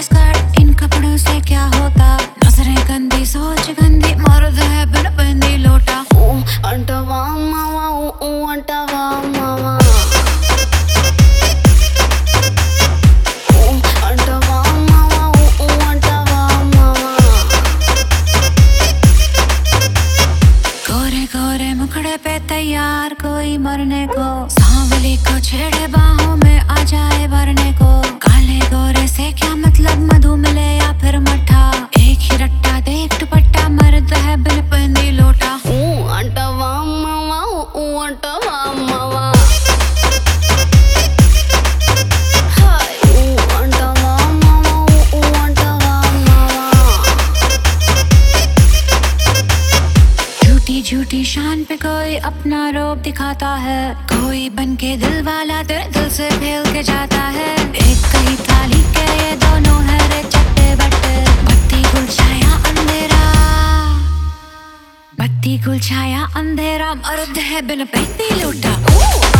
Skirt in कपड़ों से क्या होता, नजरें गंदी सोच गंदी, मर्द है बिन बंदी लोटा। अंटवा मावा अंटवा मावा अंटवा मावा अंटवा मावा। गोरे गोरे मुखड़े पे तैयार कोई मरने को, सांवली को छेड़े बाहों में आ जाए भरने को। काले गोरे से क्या मतलब, मधु मिले या फिर मठा, एक ही रट्टा देख दुपट्टा, मर्द है बिन बंदी लोटा। अंटवा मावा अंटवा मावा अंटवा मावा अंटवा मावा। झूठी झूठी शान पे कोई अपना रूप दिखाता है, कोई बन के दिल वाला तेरे दिल से फेल के जाता है। एक कही थाली के ये दोनों है रे चट्टे बट्टे, बत्ती गुल छाया अंधेरा, बत्ती गुल छाया अंधेरा, मर्द है बिन बंदी लोटा।